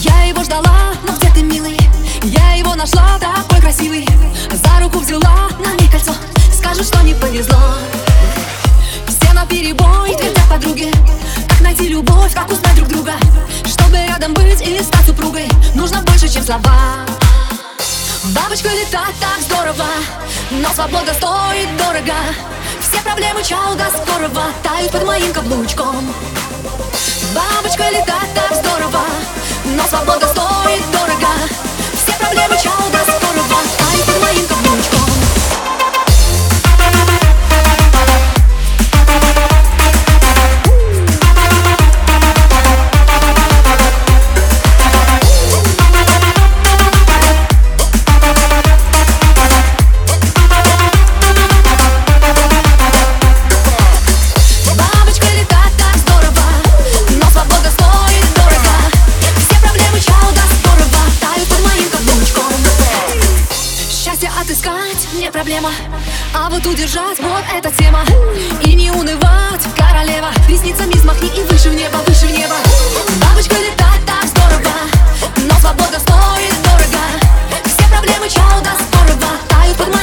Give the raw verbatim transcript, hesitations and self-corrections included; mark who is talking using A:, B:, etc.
A: Я его ждала, но где ты, милый? Я его нашла, такой красивый. За руку взяла, на ней кольцо. Скажут, что не повезло. Все наперебой твердят подруги. Как найти любовь, как узнать друг друга? Чтобы рядом быть и стать супругой, нужно больше, чем слова. Бабочка летать так здорово, но свобода стоит дорого. Все проблемы чалга скорого тают под моим каблучком. Бабочка летать так здорово, но свобода стоит дорого. Все проблемы чалга скорого тают под моим каблучком. Отыскать не проблема, а вот удержать вот эта тема. И не унывать, королева, ресницами взмахни и выше в небо, выше в небо. Бабочка летать так здорово, но свобода стоит дорого. Все проблемы чалга скорого тают под